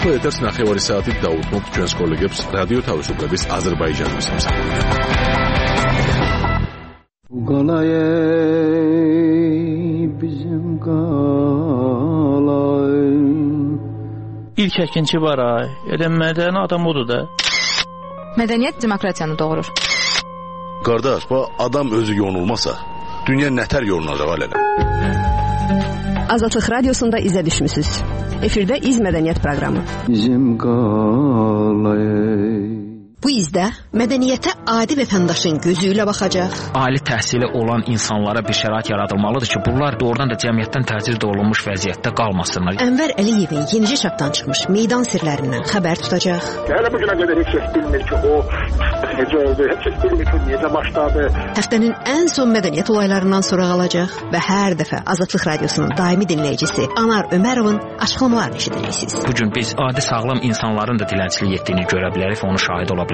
ახლა ეთერს 9 საათით დაუთმობთ ჩვენს კოლეგებს რადიო თავისუფლების აზერბაიჯანის İlk əkinçi var ay. Elə mədəni adam odur da. Mədəniyyət demokratiyanı doğurur. Qardaş, bu adam özü yonulmasa, dünya nətər yolunacaq alələ? Azadlıq Radiosunda izə düşmüsünüz. Efirdə İz Mədəniyyət proqramı. Bu izdə mədəniyyətə adi vətəndaşın gözü ilə baxacaq. Ali təhsili olan insanlara bir şərait yaradılmalıdır ki, bunlar doğrudan da cəmiyyətdən təcrid olunmuş vəziyyətdə qalmasınlar. Ənvər Əliyevin yenicə çapdan çıxmış Meydan sirlərindən xəbər tutacaq. Hələ bugünə qədər heç kəs bilmir ki, o necə oldu, heç kəs bilmir ki, necə başladı. Həftənin ən son mədəniyyət olaylarından soraq alacaq və hər dəfə Azadlıq Radiosunun daimi dinləyicisi Anar Ömərovun açıqlamalarını eşidəcəksiniz. Bugün biz adi sağlam insanların da dilənçilik etdiyini görə bilərik və onu şahid ola bilərik.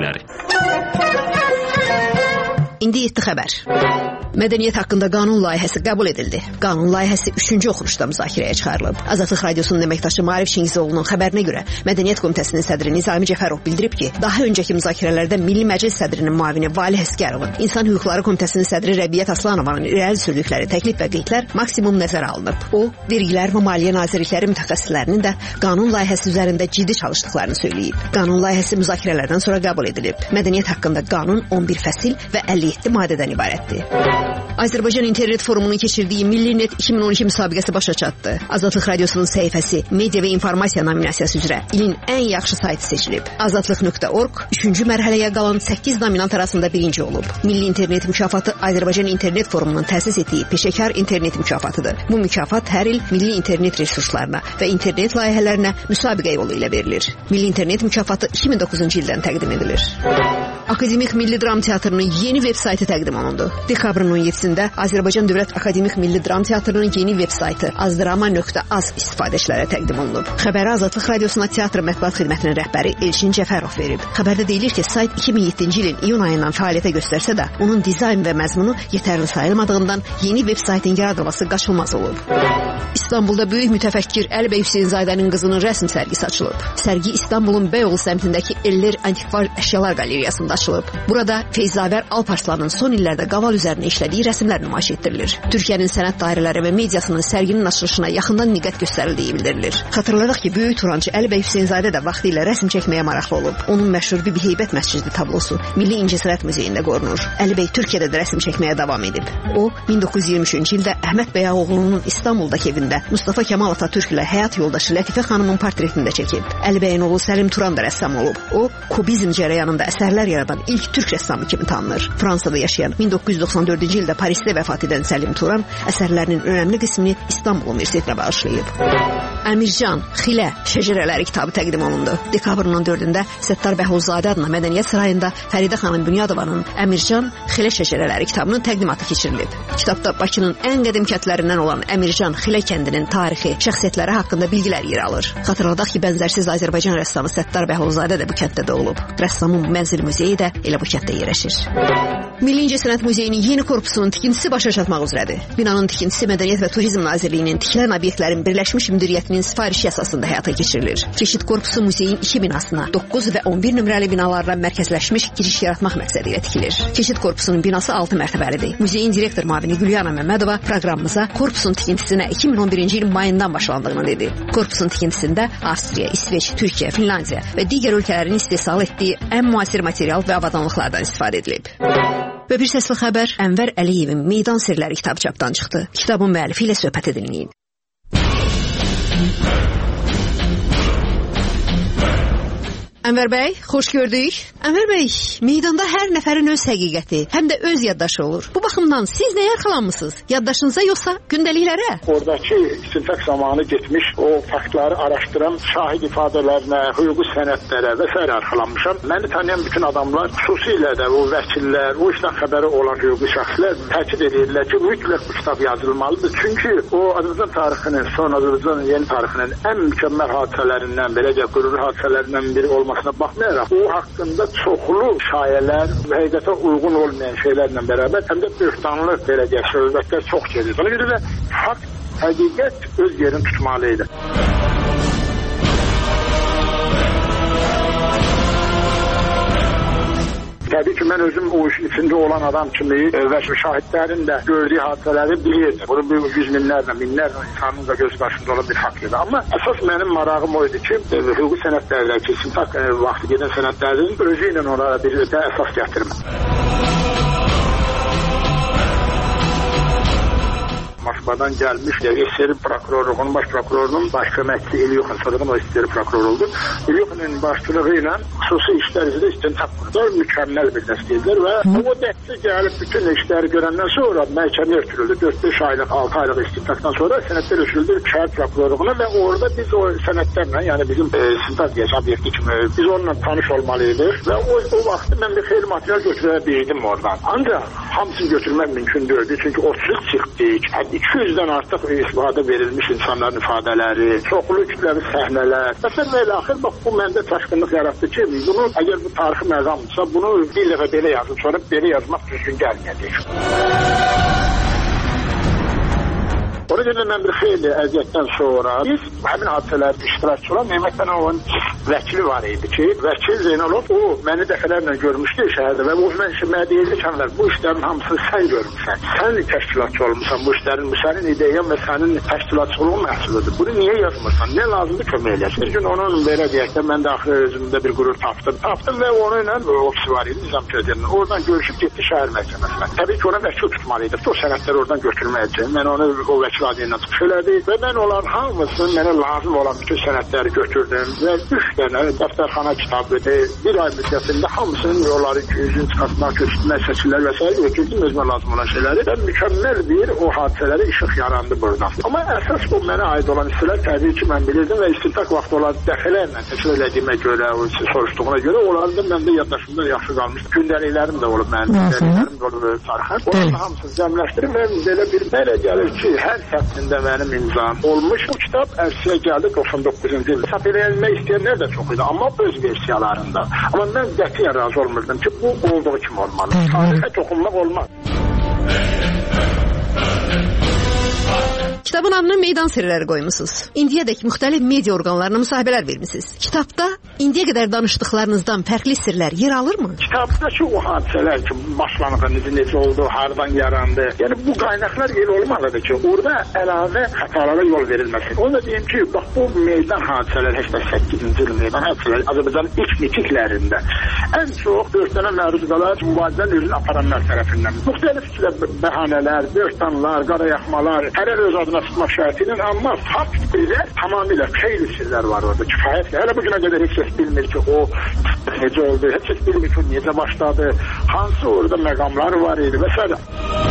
İndi 7 xəbər. Mədəniyyət haqqında qanun layihəsi qəbul edildi. Qanun layihəsi 3-cü oxunuşda müzakirəyə çıxarılıb. Azadlıq Radiosunun əməkdaşı Maarif Çingizoğlu'nun xəbərinə görə Mədəniyyət Komitəsinin sədri Nizami Cəfərov bildirib ki, daha öncəki müzakirələrdə Milli Məclis sədrinin müavini Valih Həsgərovun, İnsan Hüquqları Komitəsinin sədri Rəbiyyət Aslanovanın irəli sürdükləri təklif və qeydlər maksimum nəzərə alınıb. O, Vergilər və Maliyyə Nazirlikləri mütəxəssislərinin də qanun layihəsi üzərində ciddi çalışdıqlarını söyləyib. Qanun layihəsi müzakirələrdən sonra qəbul edilib. Mədəniyyət haqqında qanun 11 fəsil və 57 maddədən ibarətdir. Azərbaycan İnternet Forumunun keçirdiyi Milli Net 2012 müsabiqəsi başa çatdı. Azadlıq Radiosunun səhifəsi Media və İnformasiya nominasiyası üzrə ilin ən yaxşı sayti seçilib. Azadlıq.org 3-cü mərhələyə qalan 8 nominant arasında birinci olub. Milli İnternet mükafatı Azərbaycan İnternet Forumunun təsis etdiyi peşəkar internet mükafatıdır. Bu mükafat hər il milli internet resurslarına və internet layihələrinə müsabiqə yolu ilə verilir. Milli İnternet mükafatı 2009-cu ildən təqdim edilir. Akademik Milli Dram Teatrının yeni veb sayti təqdim olundu. Dekabrın 17-sində Azərbaycan Dövlət Akademik Milli Dram Teatrının yeni veb saytı azdrama.az istifadəçilərə təqdim olunub. Xəbəri Azadlıq Radiosuna teatr mətbuat xidmətinin rəhbəri Elçin Cəfərov verib. Xəbərdə deyilir ki, sayt 2007-ci ilin iyun ayından fəaliyyətə göstərsə də, onun dizayn və məzmunu yetərli sayılmadığından yeni veb saytın yaradılması qaçılmaz olub. İstanbulda böyük mütəfəkkir Əlibəy Hüseynzadənin qızının rəsm sərgisi açılıb. Sərgi İstanbulun Beyoğlu səmtindəki Eller Antikvar Əşyalar Qalereyasında açılıb. Burada Feyzavər Alparslanın son illərdə qaval üzərinə işlədiyi rəsmlər nümayiş etdirilir. Türkiyənin sənət dairələri və mediasının sərginin açılışına yaxından niqət göstərildiyi bildirilir. Xatırladaq ki, böyük Turançı Əlibəy Hüseynzadə də vaxtilə rəsm çəkməyə maraqlı olub. Onun məşhur Bibi Heybət məscidi tablosu Milli İncəsənət Muzeyində qorunur. Əlibəy Türkiyədə də rəsm çəkməyə davam edib. O, 1923-cü ildə Əhməd bəy Ağaoğlunun İstanbuldakı evində Mustafa Kemal Atatürk ilə həyat yoldaşı Lətifə xanımın portretini də çəkib. Əlibəyin oğlu Səlim Turan da rəssam olub. O, kubizm cərəyanında əsərlər yaradan ilk türk rəssamı kimi tanınır. Fransada yaşayan 1994-cü ildə Parisdə vəfat edən Səlim Turan əsərlərinin önəmli qismini İstanbul Universitetinə bağışlayıb. Əmircan, Xilə şəcərələri kitabı təqdim olundu. Dekabrın 14-də Səttar Bəhulzadə adına Mədəniyyət Sarayında Fəridə xanım Bünyadovanın Əmircan, Xilə şəcərələri kitabının təqdimatı keçirilib. Kitabda Bakının ən qədim kəndlərindən olan Əmircan, Xilə kəndinin tarixi, şəxsiyyətləri haqqında bilgilər yer alır. Xatırladaq ki, bənzərsiz Azərbaycan rəssamı Səttar Bəhulzadə də bu kənddə doğulub. Rəssamın mənzil muzeyi də elə bu kənddə yerləşir. Milli İncəsənət Muzeyinin yeni korpusunun tikintisi başa çatmaq üzrədir. Binanın tikintisi Mədəniyyət və Turizm Nazirliyinin tikilən obyektlərin birləşmiş müdiriyyətinin sifarişi əsasında həyata keçirilir. Keçid korpusu muzeyin 2 binasına, 9 və 11 nömrəli binalarla mərkəzləşmiş giriş yaratmaq məqsədi ilə tikilir. Keçid korpusunun binası 6 mərtəbəlidir. Muzeyin direktor müavini Gülyana Məmmədova proqramımıza korpusun tikintisinə 2011-ci ilin mayından başlandığını dedi. Korpusun tikintisində Avstriya, İsveç, Türkiyə, Finlandiya və digər ölkələrin istehsal etdiyi ən müasir material və avadanlıqlardan istifadə edilib. Və bir səsli xəbər, Ənvər Əliyevin Meydan sirləri kitabı çapdan çıxdı. Kitabın müəllifi ilə söhbət edilin. Ənvər bəy, xoş gördük. Ənvər bəy, meydanda hər nəfərin öz həqiqəti, həm də öz yaddaşı olur. Bu baxımdan siz nəyə arxalanmısınız? Yaddaşınıza yoxsa gündəliklərə? Oradakı istintak zamanı getmiş, o faktları araşdıran şahid ifadələrinə, hüquqi sənədlərə və s. arxalanmışam. Məni tanıyan bütün adamlar, xüsusilə də o vəkillər, o işdən xəbəri olan hüquqi şəxslər təkid edirlər ki, mütləq bu kitab yazılmalıdır. Çünki o Azərbaycan tarixinin, son Azərbaycan yeni tarixinin ən mükəmməl hadisələrindən, beləcə qürurlu hadisələrindən biri olmasına baxmayaraq, o haqqında çoxlu şayələr, həqiqətə uyğun olmayan şeylərlə bərabər, həm də böhtanlı beləcə söhbətlər çox gedir. Ona görə də fakt, həqiqət öz yerini tutmalıydı. Təbii ki, mən özüm o işin içində olan adam kimi və şahidlərin də gördüyü hadisələri bilirdim. Bunu yüz minlərlə, minlərlə insanın da göz qarşısında olan bir faktdır. Amma əsas mənim marağım o idi ki, hüquqi sənədlərdəki istintaq vaxtı gedən sənədlərin özü ilə onlara bir də əsas gətirmək. Moskvadan gəlmiş SSR prokurorluğunun baş prokurorunun baş köməkçisi İlyuxin Sadıqın o SSR prokuror oldu. İlyuxinin başçılığı ilə xüsusi işlər üzrə istintaq qurdular. Mükəmməl bir dəstəkdir və o dəstə gəlib bütün işləri görəndən sonra məhkəməyə ötürüldü. 4-5 aylıq, 6 aylıq istintaqdan sonra sənədlər ötürüldü şəhər prokurorluğuna və orada biz o sənədlərlə, yəni bizim istintaq deyək, obyekti kimi biz onunla tanış olmalıydıq və o vaxtı mən bir xeyli material götürə bildim oradan. Ancaq hamısını götürmək mümkün deyildi. Çünki 30 çıxdik. 200-dən artıq istifadə verilmiş insanların ifadələri, çoxlu kütləvi səhnələr. Məsələn, axır bax bu məndə çaşqınlıq yaratdı ki, bunu əgər bu tarixi məqamdırsa, bunu bir dəfə belə yazıb, sonra belə yazmaq düzgün gəlməyəcək. Ona görə mən bir xeyli əziyyətdən sonra biz həmin hadisələrin iştirakçı olan Mehmet Pənahovun vəkili var idi ki, vəkil Zeynalov o məni dəfələrlə görmüşdü şəhərdə və o mənə deyirdi ki, bu işlərin hamısını sən görmüsən. Sən təşkilatçı olmuşsan bu işlərin, bu sənin ideyan və sənin təşkilatçılığın məhsuludur. Bunu niyə yazmırsan? Nə lazımdır kömək eləyəsin? Bir gün onun belə deyək də mən də axır özümdə bir qürur tapdım və onu ilə ofisi var idi Nizam Köyənin. Oradan görüşüb getdi şəhər məhkəməsinə. Təbii ki, ona vəkil tutmalıydı. O sənədləri oradan götürməyəcək. Mən onu o vəkil adıyla çıxış elədi və mən onların hamısını mənə lazım olan bütün sənədləri götürdüm və 3 dənə dəftərxana kitabı bir ay müddətində hamısının yolları, üzün çıxartmaq, götürmək, seçilər və s. götürdüm özümə lazım olan şeyləri və mükəmməl bir o hadisələri işıq yarandı buradan. Amma əsas bu mənə aid olan hissələr təbii ki, mən bilirdim və istintaq vaxtı olan dəfələrlə təkrar elədiyimə görə, soruşduğuna görə onların da məndə yaddaşımda yaxşı qalmış. Gündəliklərim də olub mənim, gündəliklərim də olub tarixən. Onların hamısını cəmləşdirib və belə bir mənə gəlir ki, hər sətrində mənim imzam olmuş. Bu kitab ərsəyə gəldi 99-cu ildə. Çap edilmək istəyənlər də çox idi, amma öz versiyalarında. Amma mən qətiyyən razı olmurdum ki, bu olduğu kimi olmalı. Tarixə toxunmaq olmaz. Kitabın adını Meydan Sirləri qoymusunuz. İndiyədək müxtəlif media orqanlarına müsahibələr vermisiniz. Kitabda indiyə qədər danışdıqlarınızdan fərqli sirlər yer alırmı? Kitabdakı o hadisələr ki, başlanığı necə oldu, hardan yarandı. Yəni bu qaynaqlar yer olmalıdır ki, orada əlavə xətalara yol verilməsin. Onu da deyim ki, bax bu meydan hadisələri 88-ci il meydan hadisələri Azərbaycanın ilk mitinglərində ən çox böhtana məruz qalan mübarizənin özünü aparanlar tərəfindən. Müxtəlif bəhanələr, böhtanlar, qarayaxmalar, hər öz adına tutmaq şərti ilə, amma fakt bizə tamamilə xeyli sirlər var orada, kifayətli. Hələ bu günə qədər heç kəs bilmir ki, o necə oldu, heç kəs bilmir ki, necə başladı, hansı orada məqamlar var idi və s.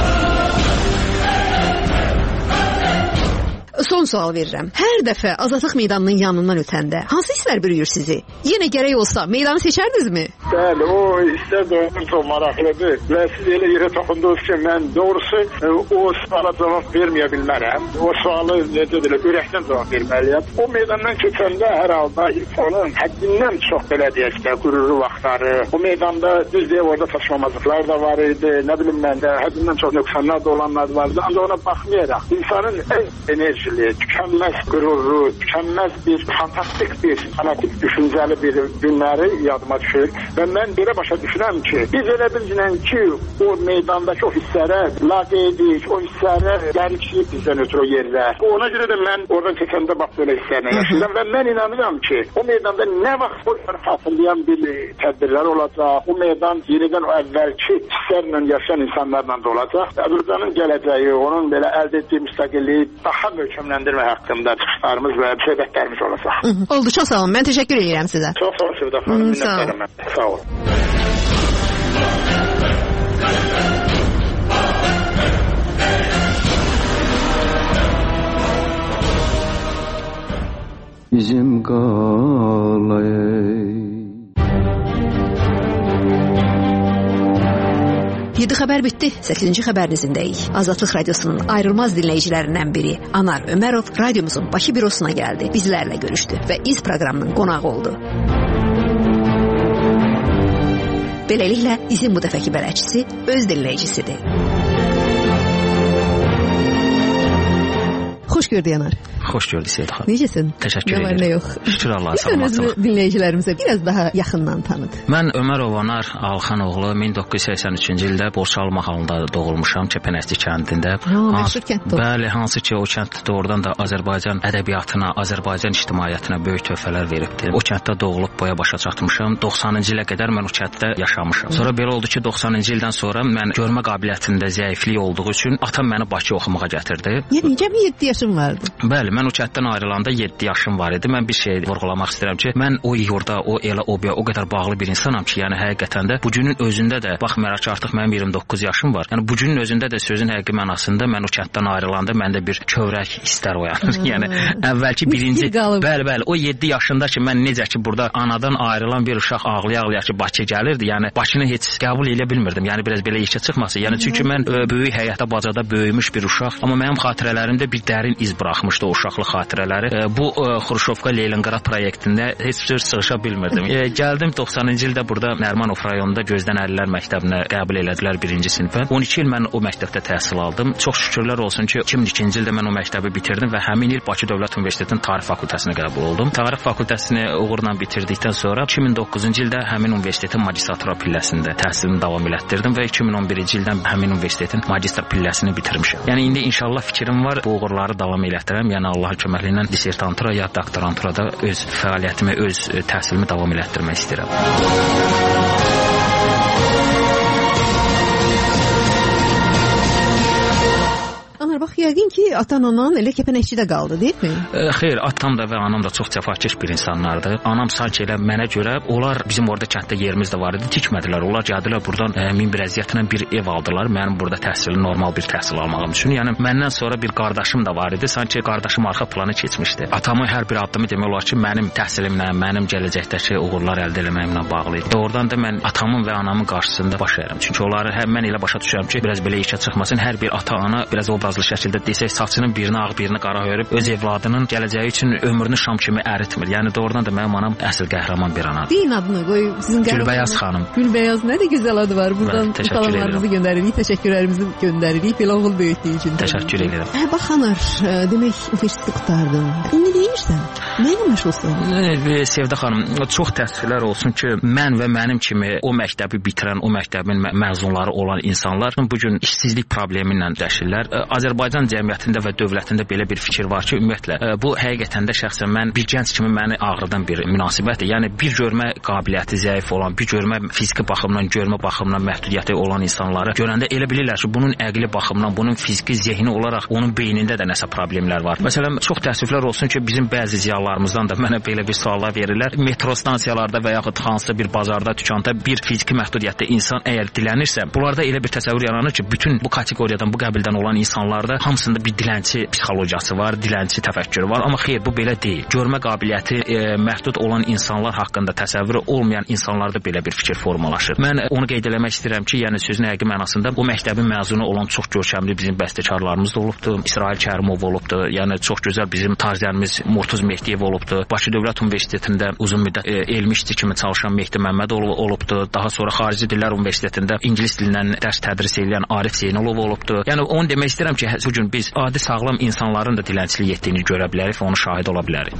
Son sual verirəm. Hər dəfə Azadlıq meydanının yanından ötəndə hansı hisslər bürüyür sizi? Yenə gərək olsa meydanı seçərdinizmi? Bəli, o hisslər də çox maraqlıdır. Və siz elə yerə toxundunuz ki, mən doğrusu o suala cavab verməyə bilmərəm. O sualı necə deyil, ürəkdən cavab verməliyəm. O meydandan keçəndə hər halda insanın həddindən çox belə deyək də qürurlu vaxtları. O meydanda düz deyək orada çatışmamazlıqlar da var idi. Nə bilim məndə həddindən çox nöqsanlar da olanlar vardı. Ancaq ona baxmayaraq insanın enerjili, tükənməz qürurlu, tükənməz bir fantastik bir fanatik düşüncəli bir günləri yadıma düşür və mən belə başa düşürəm ki, biz elə bilginən ki, o meydandakı o hisslərə laqeydik, o hisslərə gəlişliyib bizdən ötürü o yerlər. Ona görə də mən oradan keçəndə bax belə hisslərlə yaşayıram və mən inanıram ki, o meydanda nə vaxt onları xatırlayan bir tədbirlər olacaq, o meydan yenidən o əvvəlki hisslərlə yaşayan insanlarla da olacaq. Azərbaycanın gələcəyi, onun belə əldə etdiyi müstəqilliyi daha möhkəmləndirmə haqqında çıxışlarımız və söhbətlərimiz olacaq. Oldu, çox sağ olun. Mən təşəkkür edirəm sizə. Çox sağ olun Sevda xanım. Minnətdaram. Sağ olun. Bizim qalay 7 xəbər bitdi. 8-ci xəbərinizdəyik. Azadlıq Radiosunun ayrılmaz dinləyicilərindən biri Anar Ömərov radiomuzun Bakı bürosuna gəldi. Bizlərlə görüşdü və İz proqramının qonağı oldu. Beləliklə, İzin bu dəfəki bələdçisi öz dinləyicisidir. Xoş gördük Anar. Xoş gördük Seyid xanım. Necəsən? Təşəkkür edirəm. Nə yox. Şükür Allaha, Sən özünü dinləyicilərimizə biraz daha yaxından tanıt. Mən Ömərov Anar Alxanoğlu 1983-cü ildə Borçalı mahalında doğulmuşam, Kəpənəkli kəndində. Məşhur kənddir. Bəli, hansı ki o kənd doğrudan da Azərbaycan ədəbiyyatına, Azərbaycan ictimaiyyətinə böyük töhfələr veribdi. O kənddə doğulub boya başa çatmışam. 90-cı ilə qədər mən o kənddə yaşamışam. Sonra belə oldu ki, 90-cı ildən sonra mən görmə qabiliyyətində zəiflik olduğu üçün atam məni Bakıya oxumağa gətirdi. Yəni cəmi 7 yaşım vardı. Bəli, mən o kənddən ayrılanda 7 yaşım var idi. Mən bir şey vurğulamaq istəyirəm ki, mən o yurda, o elə o qədər bağlı bir insanam ki, yəni həqiqətən də bu günün özündə də baxmayaraq ki, artıq mənim 29 yaşım var. Yəni bu günün özündə də sözün həqiqi mənasında mən o kənddən ayrılanda məndə bir kövrək hisslər oyanır. Yəni əvvəlki birinci bəli, o 7 yaşında ki, mən necə ki burada anadan ayrılan bir uşaq ağlaya-ağlaya ki, Bakıya gəlirdi. Yəni Bakını heç qəbul edə bilmirdim. Yəni biraz belə işə çıxması. Yəni çünki mən böyük həyətdə bacada böyümüş bir uşaq, amma mənim xatirələrimdə bir dərin iz buraxmışdı o uşaqlıq xatirələri. Bu Xruşovka Leningrad proyektində heç cür sığışa bilmirdim. Gəldim 90-cı ildə burada Nərimanov rayonunda Gözdən Əlilər məktəbinə qəbul elədilər 1-ci sinifə. 12 il mən o məktəbdə təhsil aldım. Çox şükürlər olsun ki, 2002-ci ildə mən o məktəbi bitirdim və həmin il Bakı Dövlət Universitetinin Tarix fakültəsinə qəbul oldum. Tarix fakültəsini uğurla bitirdikdən sonra 2009-cu ildə həmin universitetin magistratura pilləsində təhsilimi davam elətdirdim və 2011-ci ildən həmin universitetin magistr pilləsini bitirmişəm. Yəni indi inşallah fikrim var bu uğurları davam elətdirəm. Yəni Allahın köməyi ilə dissertantura ya doktoranturada öz fəaliyyətimi, öz təhsilimi davam elətdirmək istəyirəm. Bax, yəqin ki, atan-anan elə Kəpənəkçidə qaldı, deyilmi? Xeyr, atam da və anam da çox cəfakeş bir insanlardır. Anam sanki elə mənə görə, onlar bizim orada kənddə yerimiz də var idi, tikmədilər. Onlar gəldilər buradan min bir əziyyətlə bir ev aldılar. Mənim burada təhsili normal bir təhsil almağım üçün. Yəni məndən sonra bir qardaşım da var idi. Sanki qardaşım arxa plana keçmişdi. Atamın hər bir addımı demək olar ki, mənim təhsilimlə, mənim gələcəkdəki uğurlar əldə etməyimlə bağlı idi. Doğrudan da mən atamın və anamın qarşısında baş əyirəm. Çünki onları mən elə başa düşürəm ki, biraz belə işə çıxmasın. Hər bir ata-ana biraz obrazlı şəkildə desək saçının birini ağ, birini qara hörüb öz evladının gələcəyi üçün ömrünü şam kimi əritmir. Yəni doğrudan da mənim anam əsl qəhrəman bir anadır. Deyin adını qoy. Sizin Gülbəyaz xanım. Gülbəyaz nə də gözəl adı var. Buradan salamlarımızı göndəririk, təşəkkürlərimizi göndəririk. Belə oğul böyütdüyü üçün. Təşəkkür edirəm. Bax Anar, demək universiteti qurtardın. İndi deyirsən, nə ilə məşğulsan? Sevda xanım, çox təəssüflər olsun ki, mən və mənim kimi o məktəbi bitirən, o məktəbin məzunları olan insanlar bu gün işsizlik problemi ilə dəşirlər. Azərbaycan cəmiyyətində və dövlətində belə bir fikir var ki, ümumiyyətlə bu həqiqətən də şəxsən mən bir gənc kimi məni ağrıdan bir münasibətdir. Yəni bir görmə qabiliyyəti zəif olan, bir görmə fiziki baxımdan, görmə baxımından məhdudiyyəti olan insanları görəndə elə bilirlər ki, bunun əqli baxımdan, bunun fiziki zehni olaraq onun beynində də nəsə problemlər var. Məsələn, çox təəssüflər olsun ki, bizim bəzi ziyalılarımızdan da mənə belə bir suallar verirlər. Metro stansiyalarda və yaxud hansısa bir bazarda, dükanda bir fiziki məhdudiyyətli insan əgər dilənirsə, bunlarda elə bir təsəvvür yaranır ki, bütün bu kateqoriyadan, bu qəbildən olan insanlarda hamısında bir dilənçi psixologiyası var, dilənçi təfəkkürü var, amma xeyr, bu belə deyil. Görmə qabiliyyəti məhdud olan insanlar haqqında təsəvvürü olmayan insanlarda belə bir fikir formalaşır. Mən onu qeyd eləmək istəyirəm ki, yəni sözün həqiqi mənasında o məktəbin məzunu olan çox görkəmli bizim bəstəkarlarımız da olubdu. İsrail Kərimov olubdu. Yəni çox gözəl bizim tarziyənimiz Murtuz Mehdiyev olubdu. Bakı Dövlət Universitetində uzun müddət elmi işçi kimi çalışan Mehdi Məmmədov olubdu. Daha sonra Xarici Dillər Universitetində ingilis dilindən dərs tədris edən Arif Zeynalov olubdu. Yəni onu demək istəyirəm ki, bu gün biz adi sağlam insanların da dilənçilik etdiyini görə bilərik və onu şahid ola bilərik.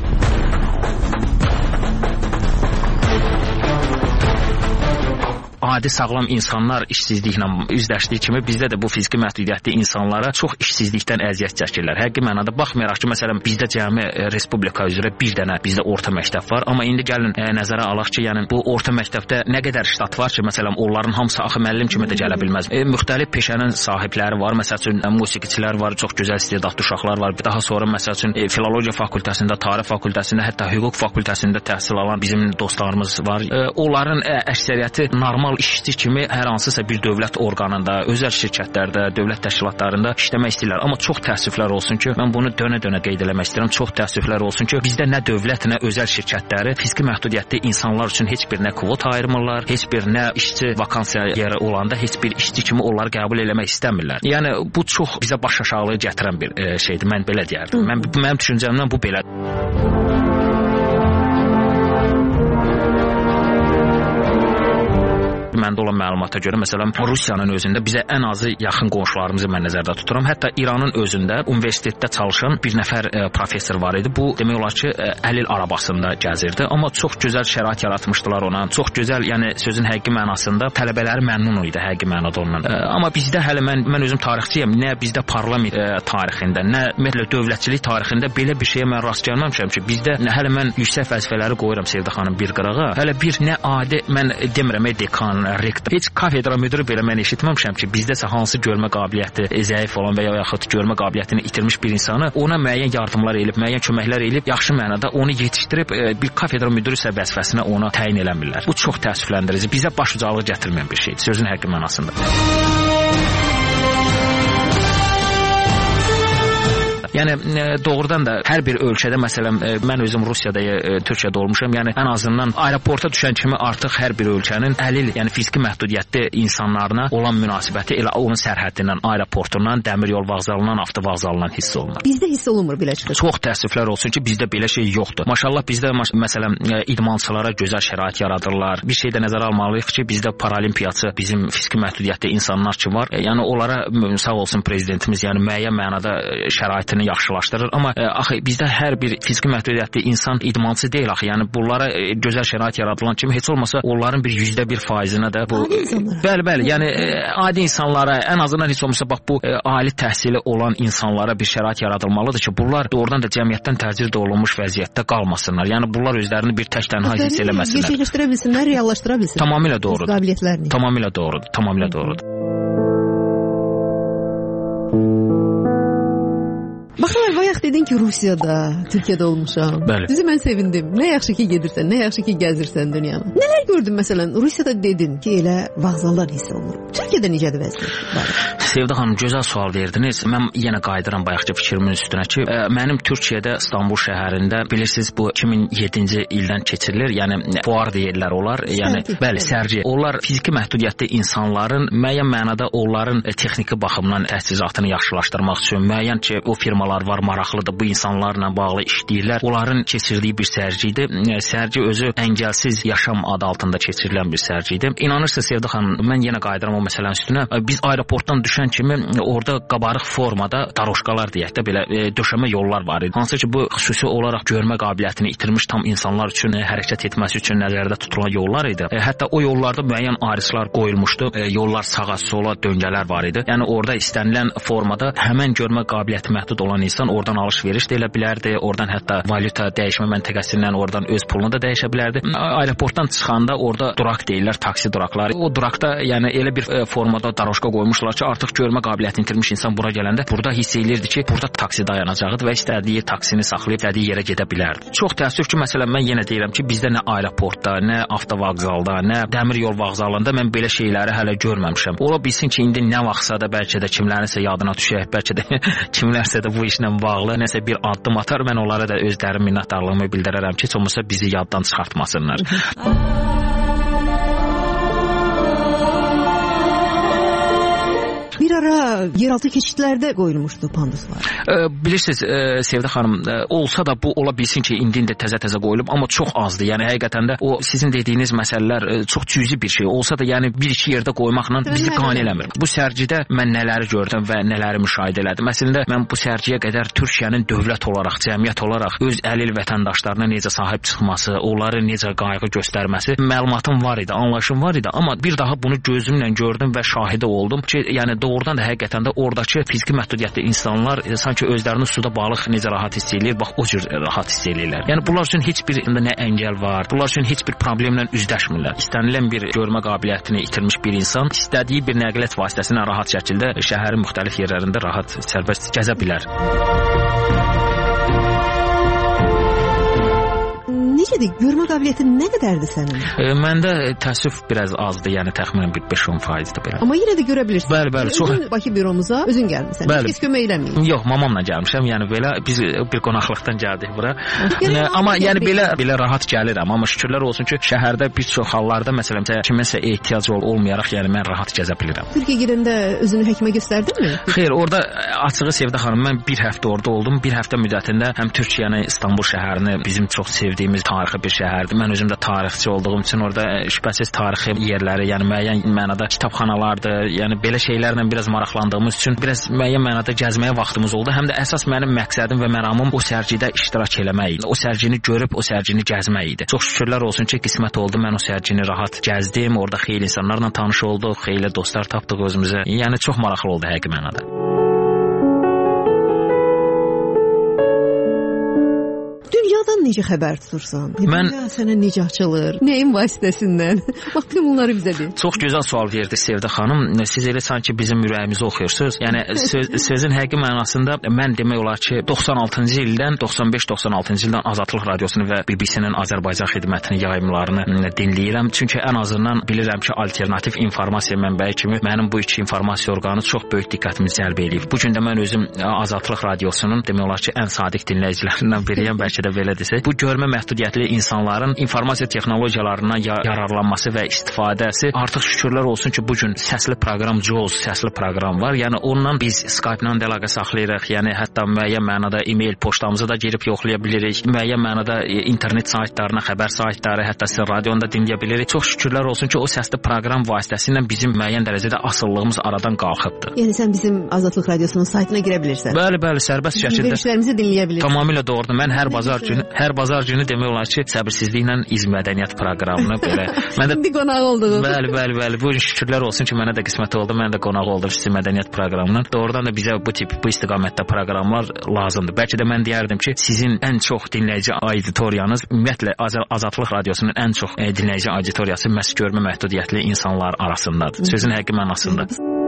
Adi sağlam insanlar işsizliklə üzləşdiyi kimi bizdə də bu fiziki məhdudiyyətli insanlara çox işsizlikdən əziyyət çəkirlər. Həqiqi mənada baxmayaraq ki, məsələn bizdə cəmi respublika üzrə bir dənə bizdə orta məktəb var, amma indi gəlin nəzərə alaq ki, yəni bu orta məktəbdə nə qədər ştat var ki, məsələn onların hamısı axı müəllim kimi də gələ bilməz. Müxtəlif peşənin sahibləri var, məsəl üçün musiqiçilər var, çox gözəl istedadlı uşaqlar var. Daha sonra məsəl üçün filologiya fakültəsində, tarix fakültəsində, hətta hüquq fakültəsində təhsil alan bizim dostlarımız var. Onların əksəriyyəti normal işçi kimi hər hansısa bir dövlət orqanında, özəl şirkətlərdə, dövlət təşkilatlarında işləmək istəyirlər. Amma çox təəssüflər olsun ki, mən bunu dönə-dönə qeyd eləmək istəyirəm. Çox təəssüflər olsun ki, bizdə nə dövlət, nə özəl şirkətləri fiziki məhdudiyyətli insanlar üçün heç bir nə kvota ayırmırlar, heç bir nə işçi vakansiya yeri olanda heç bir işçi kimi onları qəbul eləmək istəmirlər. Yəni bu çox bizə baş aşağılığı gətirən bir şeydir. Mən belə deyərdim. Mənim düşüncəmdən bu belədir. məndə olan məlumata görə məsələn Rusiyanın özündə bizə ən azı yaxın qonşularımızı mən nəzərdə tuturam. Hətta İranın özündə universitetdə çalışan bir nəfər professor var idi. Bu demək olar ki, əlil arabasında gəzirdi, amma çox gözəl şərait yaratmışdılar ona. Çox gözəl, yəni sözün həqiqi mənasında tələbələri məmnun idi həqiqi mənada ondan. Amma bizdə hələ mən özüm tarixçiyəm. Nə bizdə parlament tarixində, nə ümumiyyətlə dövlətçilik tarixində belə bir şeyə mən rast gəlməmişəm ki, bizdə hələ mən yüksək vəzifələri qoyuram Sevda xanım bir qırağa. Hələ bir nə adi, mən demirəm dekan, rektor, heç kafedra müdiri belə mən eşitməmişəm ki, bizdəsə hansı görmə qabiliyyəti zəif olan və ya yaxud görmə qabiliyyətini itirmiş bir insanı ona müəyyən yardımlar edib, müəyyən köməklər edib, yaxşı mənada onu yetişdirib bir kafedra müdiri vəzifəsinə ona təyin eləmirlər. Bu çox təəssüfləndirici. Bizə başucalıq gətirməyən bir şeydir sözün həqiqi mənasında. Yəni doğrudan da hər bir ölkədə məsələn mən özüm Rusiyada, Türkiyədə olmuşam. Yəni ən azından aeroporta düşən kimi artıq hər bir ölkənin əlil, yəni fiziki məhdudiyyətli insanlarına olan münasibəti elə onun sərhəddindən, aeroportundan, dəmir yol vağzalından, avtovağzalından hiss olunur. Bizdə hiss olunmur belə çıxır. Çox təəssüflər olsun ki, bizdə belə şey yoxdur. Maşallah bizdə məsələn idmançılara gözəl şərait yaradırlar. Bir şey də nəzərə almalıyıq ki, bizdə paralimpiyaçı bizim fiziki məhdudiyyətli insanlar ki var. Yəni onlara sağ olsun prezidentimiz, yəni müəyyən mənada şəraitini yaxşılaşdırır, amma axı bizdə hər bir fiziki məhdudiyyətli insan idmançı deyil axı. Yəni bunlara gözəl şərait yaradılan kimi heç olmasa onların bir %1%-nə də bu bəli, yəni adi insanlara, ən azından heç olmasa bax bu ali təhsili olan insanlara bir şərait yaradılmalıdır ki, bunlar doğrudan da cəmiyyətdən təcrid olunmuş vəziyyətdə qalmasınlar. Yəni bunlar özlərini bir tək-tənha hiss eləməsinlər. Gerçəkləşdirə bilsinlər, reallaşdıra bilsinlər. Tamamilə doğrudur. Qabiliyyətlərini. Tamamilə doğrudur. Tamamilə doğrudur. Baxın, bayaq dedin ki, Rusiyada, Türkiyədə olmuşam. Bəli. Düzü mən sevindim. Nə yaxşı ki gedirsən, nə yaxşı ki gəzirsən dünyanı. Nələr gördün məsələn? Rusiyada dedin ki, elə vağzallar hiss olunur. Türkiyədə necədir vəziyyət? Sevda xanım, gözəl sual verdiniz. Mən yenə qayıdıram bayaqçı fikrimin üstünə ki, mənim Türkiyədə İstanbul şəhərində bilirsiniz bu 2007-ci ildən keçirilir. Yəni fuar deyirlər onlar. Yəni bəli, sərgi. Onlar fiziki məhdudiyyətli insanların müəyyən mənada onların texniki baxımdan təchizatını yaxşılaşdırmaq üçün müəyyən ki, o firmalar var, maraqlıdır, bu insanlarla bağlı işləyirlər. Onların keçirdiyi bir sərgi idi. Sərgi özü əngəlsiz yaşam adı altında keçirilən bir sərgi idi. İnanırsınız Sevda xanım, mən yenə qayıdıram o məsələnin üstünə. Biz aeroportdan düşən kimi orada qabarıq formada daroşkalar deyək də belə döşəmə yollar var idi. Hansı ki bu xüsusi olaraq görmə qabiliyyətini itirmiş tam insanlar üçün hərəkət etməsi üçün nəzərdə tutulan yollar idi. Hətta o yollarda müəyyən ayrıclar qoyulmuşdu. Yollar sağa sola döngələr var idi. Yəni orada istənilən formada həmin görmə qabiliyyəti məhdud olan insan oradan alış-veriş də elə bilərdi. Oradan hətta valyuta dəyişmə məntəqəsindən oradan öz pulunu da dəyişə bilərdi. Aeroportdan çıxanda orada duraq deyirlər, taksi duraqları. O duraqda yəni elə bir formada daroşka qoymuşlar ki, artıq görmə qabiliyyətini itirmiş insan bura gələndə burada hiss elirdi ki, burada taksi dayanacaqdır və istədiyi taksini saxlayıb istədiyi yerə gedə bilərdi. Çox təəssüf ki, məsələn mən yenə deyirəm ki, bizdə nə aeroportda, nə avtovağzalda, nə dəmir yol vağzalında mən belə şeyləri hələ görməmişəm. Ola bilsin ki, indi nə vaxtsa da bəlkə də kimlərinsə yadına düşər, bəlkə də kimlərsə də bu işlə bağlı nəsə bir addım atar, mən onlara da özlərim minnətdarlığımı bildirərəm ki, heç olmasa bizi yaddan çıxartmasınlar. Bir ara yeraltı keçidlərdə qoyulmuşdu panduslar. Bilirsiniz Sevda xanım, olsa da bu ola bilsin ki, indi təzə qoyulub, amma çox azdır. Yəni həqiqətən də o sizin dediyiniz məsələlər çox cüzi bir şey. Olsa da yəni bir iki yerdə qoymaqla bizi qane eləmir. Bu sərgidə mən nələri gördüm və nələri müşahidə elədim. Əslində mən bu sərgiyə qədər Türkiyənin dövlət olaraq, cəmiyyət olaraq öz əlil vətəndaşlarına necə sahib çıxması, onları necə qayğı göstərməsi məlumatım var idi, anlayışım var idi, amma bir daha bunu gözümlə gördüm və şahidi oldum ki, yəni doğrudan da həqiqətən də oradakı fiziki məhdudiyyətli insanlar sanki özlərini suda balıq necə rahat hiss eləyir, bax o cür rahat hiss eləyirlər. Yəni bunlar üçün heç bir nə əngəl var, bunlar üçün heç bir problemlə üzləşmirlər. İstənilən bir görmə qabiliyyətini itirmiş bir insan istədiyi bir nəqliyyat vasitəsilə rahat şəkildə şəhərin müxtəlif yerlərində rahat sərbəst gəzə bilər. Necədir? Görmə qabiliyyətin nə qədərdir sənin? Məndə təəssüf biraz azdır, yəni təxminən 5-10%-dir belə. Amma yenə də görə bilirsən. Bəli, çox. Bakı büromuza özün gəlmisən. Heç kömək eləməyib. Yox, mamamla gəlmişəm. Yəni belə biz bir qonaqlıqdan gəldik bura. Amma yəni belə rahat gəlirəm. Amma şükürlər olsun ki, şəhərdə bir çox hallarda məsələn kiməsə ehtiyac olmayaraq, yəni mən rahat gəzə bilirəm. Türkiyə gedəndə özünü həkimə göstərdinmi? Xeyr, orada açığı Sevda xanım, mən bir həftə orada oldum. Bir həftə müddətində həm Türkiyəni, İstanbul şəhərini, bizim çox sevdiyimiz tarixi tarixi bir şəhərdir. Mən özüm də tarixçi olduğum üçün orada şübhəsiz tarixi yerləri, yəni müəyyən mənada kitabxanalardır, yəni belə şeylərlə biraz maraqlandığımız üçün biraz müəyyən mənada gəzməyə vaxtımız oldu. Həm də əsas mənim məqsədim və məramım o sərgidə iştirak eləmək idi. O sərgini görüb o sərgini gəzmək idi. Çox şükürlər olsun ki, qismət oldu. Mən o sərgini rahat gəzdim. Orada xeyli insanlarla tanış olduq, xeyli dostlar tapdıq özümüzə. Yəni çox maraqlı oldu həqiqi mənada. Dünyadan necə xəbər tutursan? Dünya sənə necə açılır? Nəyin vasitəsindən? Bax, bunları bizə de. Çox gözəl sual verdi Sevdə xanım. Siz elə sanki bizim ürəyimizi oxuyursunuz. Yəni sözün həqiqi mənasında mən demək olar ki 96-cı ildən 95-96-cı ildən Azadlıq Radiosunu və BBC-nin Azərbaycan xidmətinin yayımlarını dinləyirəm. Çünki ən azından bilirəm ki, alternativ informasiya mənbəyi kimi mənim bu iki informasiya orqanı çox böyük diqqətimi cəlb eləyib. Bu gün də mən özüm Azadlıq Radiosunun demək olar ki ən sadiq dinləyicilərindən biriyəm, bəlkə də belə desək. Bu görmə məhdudiyyətli insanların informasiya texnologiyalarından yararlanması və istifadəsi artıq şükürlər olsun ki, bu gün səsli proqram JAWS səsli proqram var. Yəni onunla biz Skype-la da əlaqə saxlayırıq. Yəni hətta müəyyən mənada e-mail poçtamıza da girib yoxlaya bilirik. Müəyyən mənada internet saytlarına, xəbər saytları, hətta siz radionda dinləyə bilirik. Çox şükürlər olsun ki, o səsli proqram vasitəsilə bizim müəyyən dərəcədə asıllığımız aradan qalxıbdı. Yəni sən bizim Azadlıq Radiosunun saytına girə bilirsən. Bəli, sərbəst şəkildə. Verilişlərimizi dinləyə bilirsən. Tamamilə doğrudur. Mən hər bazar günü demək olar ki, səbirsizliklə İz Mədəniyyət proqramını belə. Mən də indi qonaq oldum. Bəli. Bu şükürlər olsun ki, mənə də qismət oldu. Mən də qonaq oldum İz Mədəniyyət proqramından. Doğrudan da bizə bu istiqamətdə proqramlar lazımdır. Bəlkə də mən deyərdim ki, sizin ən çox dinləyici auditoriyanız, ümumiyyətlə Azadlıq Radiosunun ən çox dinləyici auditoriyası məhz görmə məhdudiyyətli insanlar arasındadır. Sözün həqiqi mənasında.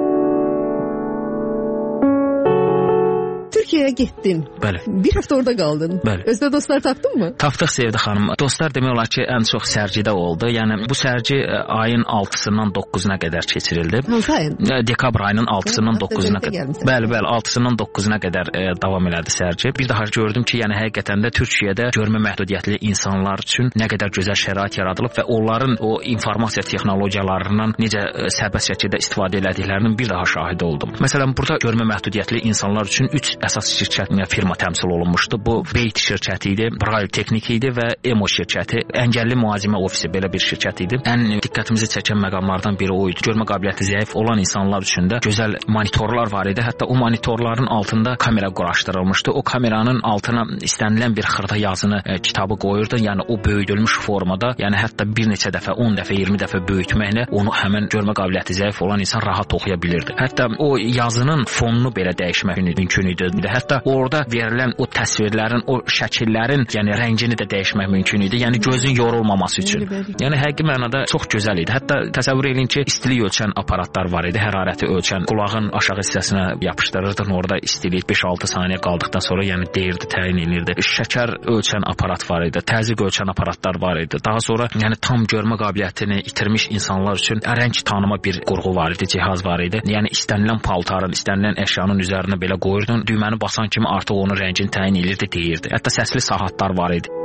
Türkiyəyə getdin. Bəli. Bir həftə orada qaldın. Bəli. Özdə dostlar tapdın mı? Tapdıq Sevdə xanım. Dostlar demək olar ki, ən çox sərgidə oldu. Yəni bu sərgi ayın 6-sından 9-una qədər keçirildi. Hansı ayın? Dekabr ayının 6-sından 9-una qədər. Bəli, 6-sından 9-una qədər davam elədi sərgi. Bir daha gördüm ki, yəni həqiqətən də Türkiyədə görmə məhdudiyyətli insanlar üçün nə qədər gözəl şərait yaradılıb və onların o informasiya texnologiyalarından necə sərbəst şəkildə istifadə etdiklərinin bir daha şahidi oldum. Məsələn, burada görmə məhdudiyyətli insanlar üçün 3 əsas şirkət firma təmsil olunmuşdu. Bu Beyt şirkəti idi, Braille Teknik idi və Emo şirkəti, əngəlli mühazimə ofisi belə bir şirkət idi. Ən diqqətimizi çəkən məqamlardan biri o idi. Görmə qabiliyyəti zəif olan insanlar üçün də gözəl monitorlar var idi. Hətta o monitorların altında kamera quraşdırılmışdı. O kameranın altına istənilən bir xırda yazını, kitabı qoyurdu. Yəni o böyüdülmüş formada, yəni hətta bir neçə dəfə, 10 dəfə, 20 dəfə böyütməklə onu həmin görmə qabiliyyəti zəif olan insan rahat oxuya bilirdi. Hətta o yazının fonunu belə dəyişmək mümkün idi. Hətta orada verilən o təsvirlərin, o şəkillərin, yəni rəngini də dəyişmək mümkün idi. Yəni gözün yorulmaması üçün. Yəni həqiqi mənada çox gözəl idi. Hətta təsəvvür edin ki, istilik ölçən aparatlar var idi. Hərarəti ölçən, qulağın aşağı hissəsinə yapışdırırdın. Orada istilik 5-6 saniyə qaldıqdan sonra yəni deyirdi, təyin edirdi. Şəkər ölçən aparat var idi. Təzyiq ölçən aparatlar var idi. Daha sonra yəni tam görmə qabiliyyətini itirmiş insanlar üçün rəng tanıma bir qurğu var idi, cihaz var idi. Yəni istənilən paltarın, istənilən əşyanın üzərinə belə qoyurdun. Düyməni basan kimi artıq onun rəngini təyin edirdi, deyirdi. Hətta səsli saatlar var idi.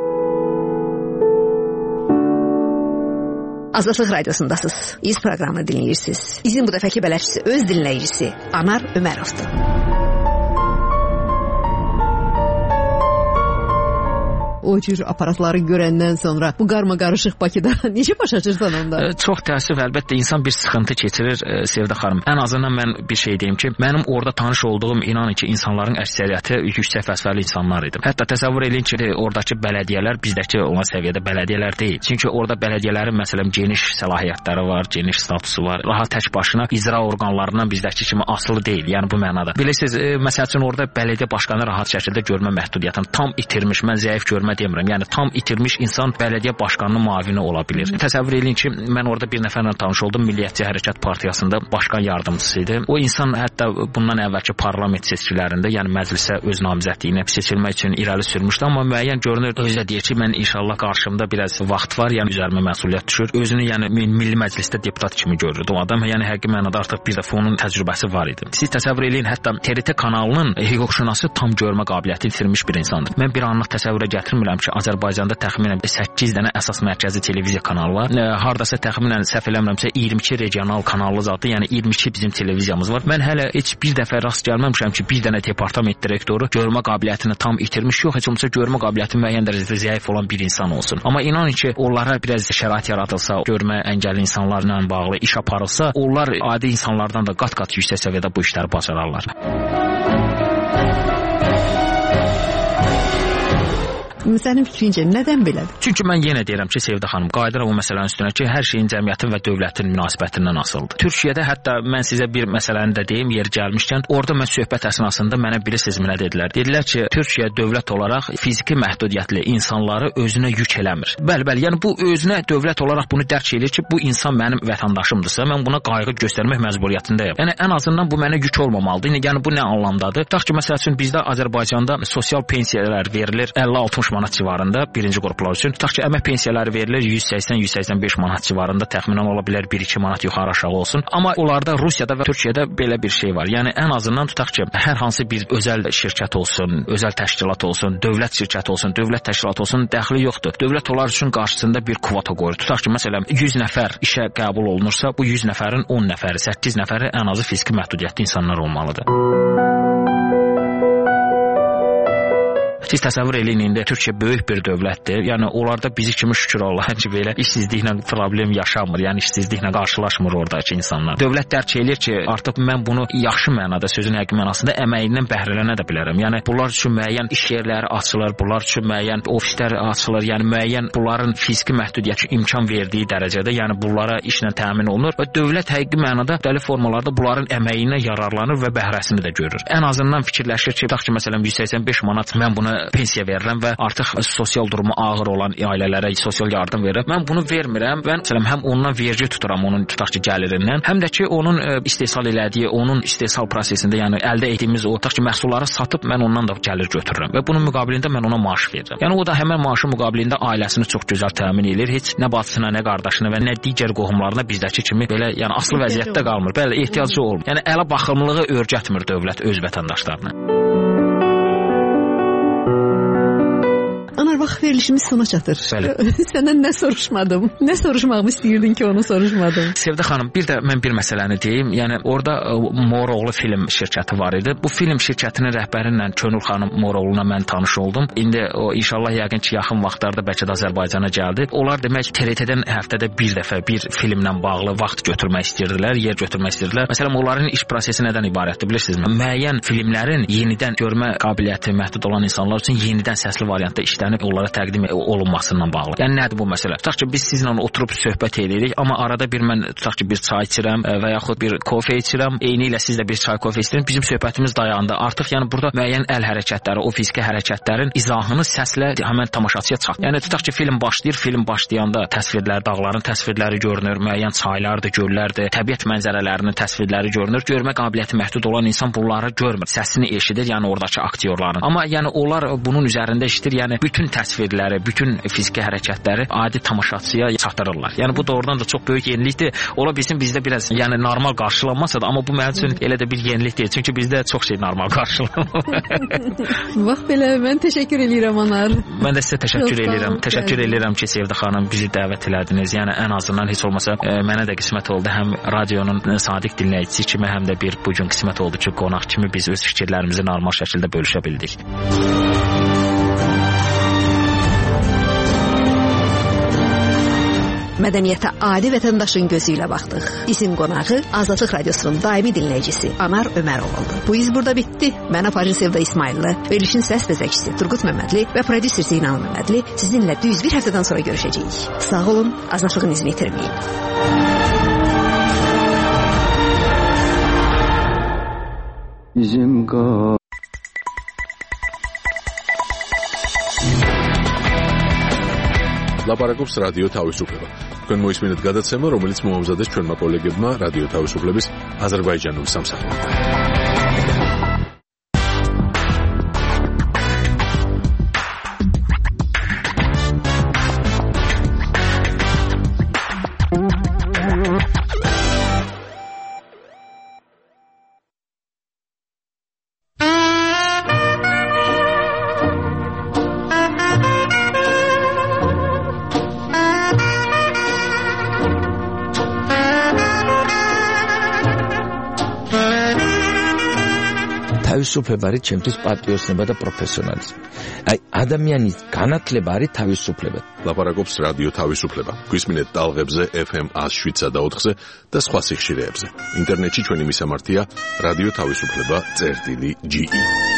Azadlıq Radiosundasınız. İz proqramını dinləyirsiniz. İzin bu dəfəki bələdçisi öz dinləyicisi Anar Ömərovdur. O cür aparatları görəndən sonra bu qarma-qarışıq Bakıda necə başa çıxırsan onda? Çox təəssüf, əlbəttə insan bir sıxıntı keçirir Sevdə xanım. Ən azından mən bir şey deyim ki, mənim orada tanış olduğum inanın ki, insanların əksəriyyəti yüksək vəzifəli insanlar idi. Hətta təsəvvür edin ki, oradakı bələdiyyələr bizdəki olan səviyyədə bələdiyyələr deyil. Çünki orada bələdiyyələrin məsələn geniş səlahiyyətləri var, geniş statusu var. Rahat tək başına icra orqanlarından bizdəki kimi asılı deyil. Yəni bu mənada. Bilirsiniz, məsəl üçün orada bələdiyyə başqanı rahat şəkildə görmə məhdudiyyətini tam itirmiş, mən zəif görmə demirəm. Yəni tam itirmiş insan bələdiyyə başqanının müavini ola bilir. Təsəvvür edin ki, mən orada bir nəfərlə tanış oldum, Milliyyətçi Hərəkat Partiyasında başqan yardımçısı idi. O insan hətta bundan əvvəlki parlament seçkilərində, yəni məclisə öz namizədliyini seçilmək üçün irəli sürmüşdü, amma müəyyən görünür, özü də deyir ki, mən inşallah qarşımda biraz vaxt var, yəni üzərimə məsuliyyət düşür. Özünü yəni Milli Məclisdə deputat kimi görürdü o adam. Yəni həqiqi mənada artıq bir dəfə onun təcrübəsi var idi. Siz təsəvvür edin, hətta TRT kanalının hüquqşünası tam görmə qabiliyyəti itirmiş bir insandır. Mən bir anlıq təsəvvürə gətirmirəm bilmirəm ki, Azərbaycanda təxminən 8 dənə əsas mərkəzi televiziya kanalı var. Hardasa təxminən səhv eləmirəmsə 22 regional kanallı zadı, yəni 22 bizim televiziyamız var. Mən hələ heç bir dəfə rast gəlməmişəm ki, bir dənə departament direktoru görmə qabiliyyətini tam itirmiş, yox, heç olmasa görmə qabiliyyəti müəyyən dərəcədə zəif olan bir insan olsun. Amma inanın ki, onlara biraz şərait yaradılsa, görmə əngəlli insanlarla bağlı iş aparılsa, onlar adi insanlardan da qat-qat yüksək səviyyədə bu işləri bacararlar. Sənin fikrincə nədən belədir? Çünki mən yenə deyirəm ki, Sevda xanım, qayıdıram o məsələnin üstünə ki, hər şeyin cəmiyyətin və dövlətin münasibətindən asılıdır. Türkiyədə hətta mən sizə bir məsələni də deyim, yer gəlmişkən, orada mən söhbət əsnasında mənə bilirsiniz nə dedilər? Dedilər ki, Türkiyə dövlət olaraq fiziki məhdudiyyətli insanları özünə yük eləmir. Bəli, yəni bu özünə dövlət olaraq bunu dərk edir ki, bu insan mənim vətəndaşımdırsa, mən buna qayğı göstərmək məcburiyyətindəyəm. Yəni ən azından bu mənə yük olmamalıdır. Yəni bu nə anlamdadır? Tutaq ki, məsəl üçün bizdə Azərbaycanda sosial pensiyalar verilir 50-60 manat civarında birinci qruplar üçün. Tutaq ki, əmək pensiyaları verilir 180-185 manat civarında, təxminən ola bilər 1-2 manat yuxarı aşağı olsun. Amma onlarda Rusiyada və Türkiyədə belə bir şey var. Yəni ən azından tutaq ki, hər hansı bir özəl şirkət olsun, özəl təşkilat olsun, dövlət şirkəti olsun, dövlət təşkilatı olsun, dəxli yoxdur. Dövlət onlar üçün qarşısında bir kvota qoyur. Tutaq ki, məsələn 100 nəfər işə qəbul olunursa, bu 100 nəfərin 10 nəfəri, 8 nəfəri ən azı fiziki məhdudiyyətli insanlar olmalıdır. Siz təsəvvür eləyin, indi Türkiyə böyük bir dövlətdir. Yəni onlarda bizi kimi şükür Allaha ki, belə işsizliklə problem yaşanmır. Yəni işsizliklə qarşılaşmır oradakı insanlar. Dövlət dərk eləyir ki, artıq mən bunu yaxşı mənada, sözün həqiqi mənasında əməyindən bəhrələnə də bilərəm. Yəni bunlar üçün müəyyən iş yerləri açılır, bunlar üçün müəyyən ofislər açılır. Yəni müəyyən bunların fiziki məhdudiyyəti imkan verdiyi dərəcədə, yəni bunlara işlə təmin olunur və dövlət həqiqi mənada müxtəlif formalarda bunların əməyindən yararlanır və bəhrəsini də görür. Ən azından fikirləşir ki, tutaq ki, məsələn 185 manat mən bunu pensiya verirəm və artıq sosial durumu ağır olan ailələrə sosial yardım verirəm. Mən bunu vermirəm və məsələn həm ondan vergi tuturam onun tutaq ki gəlirindən, həm də ki onun istehsal elədiyi, onun istehsal prosesində, yəni əldə etdiyimiz o tutaq ki məhsulları satıb mən ondan da gəlir götürürəm və bunun müqabilində mən ona maaş verirəm. Yəni o da həmin maaşın müqabilində ailəsini çox gözəl təmin edir. Heç nə bacısına, nə qardaşına və nə digər qohumlarına bizdəki kimi belə yəni asılı vəziyyətdə qalmır. Bəli, ehtiyacı olmur. Yəni əla baxımlılığı öyrətmir dövlət öz vətəndaşlarına. Anar, vaxt verilişimiz sona çatır. Səndən nə soruşmadım? Nə soruşmağımı istəyirdin ki, onu soruşmadım? Sevda xanım, bir də mən bir məsələni deyim. Yəni orada Moroğlu film şirkəti var idi. Bu film şirkətinin rəhbəri ilə Könül xanım Moroğlu'na mən tanış oldum. İndi o inşallah yəqin ki, yaxın vaxtlarda bəlkə də Azərbaycana gəldi. Onlar demək TRT-dən həftədə bir dəfə bir filmlə bağlı vaxt götürmək istəyirdilər, yer götürmək istəyirdilər. Məsələn, onların iş prosesi nədən ibarətdir bilirsinizmi? Müəyyən filmlərin yenidən görmə qabiliyyəti məhdud olan insanlar üçün yenidən səsli variantda işlənib onlara təqdim olunmasından bağlı. Yəni nədir bu məsələ? Tutaq ki, biz sizlə oturub söhbət edirik, amma arada bir mən tutaq ki, bir çay içirəm və yaxud bir kofe içirəm. Eyni ilə siz də bir çay, kofe içirin. Bizim söhbətimiz dayandı. Artıq yəni burada müəyyən əl hərəkətləri, o fiziki hərəkətlərin izahını səslə həmin tamaşaçıya çatdırır. Yəni tutaq ki, film başlayır. Film başlayanda təsvirlər, dağların təsvirləri görünür, müəyyən çaylardır, göllərdir, təbiət mənzərələrinin təsvirləri görünür. Görmə qabiliyyəti məhdud olan insan bunları görmür. Səsini eşidir, yəni oradakı aktyorların. Amma yəni onlar bunun üzərində işdir. Yəni bütün təsvirləri, bütün fiziki hərəkətləri adi tamaşaçıya çatdırırlar. Yəni bu doğrudan da çox böyük yenilikdir. Ola bilsin bizdə biraz yəni normal qarşılanmasa da, amma bu mənim üçün elə də bir yenilik deyil. Çünki bizdə çox şey normal qarşılanır. Vaxt belə, mən təşəkkür eləyirəm Anar. Mən də sizə təşəkkür eləyirəm. Təşəkkür eləyirəm ki, Sevda xanım bizi dəvət elədiniz. Yəni ən azından heç olmasa mənə də qismət oldu. Həm radionun sadiq dinləyicisi kimi, həm də bir bu gün qismət oldu ki, qonaq kimi biz öz fikirlərimizi normal şəkildə bölüşə bildik. Mədəniyyətə adi vətəndaşın gözü ilə baxdıq. Bizim qonağı Azadlıq Radiosunun daimi dinləyicisi Anar Ömərov oldu. Bu iz burada bitdi. Mən Aparıcı Sevda İsmaillə, verilişin səs vəzəkçisi Turqut Məmmədli və prodüser Zeynal Məmmədli sizinlə düz bir həftədən sonra görüşəcəyik. Sağ olun, azadlığın izini itirməyin. Bizim ლაპარაკობს რადიო თავისუფლება. თქვენ მოისმინეთ გადაცემა, რომელიც მოამზადეს ჩვენმა კოლეგებმა რადიო თავისუფლების აზერბაიჯანული სამსახურიდან. თავისუფლება არის ჩემთვის პატრიოტიზმი და პროფესიონალიზმი. აი, ადამიანის განათლება არის თავისუფლება. ლაპარაკობს რადიო თავისუფლება. გვისმინეთ ტალღებზე FM 107.4-ზე და სხვა სიხშირეებზე. ინტერნეტში ჩვენი მისამართია რადიო თავისუფლება.ge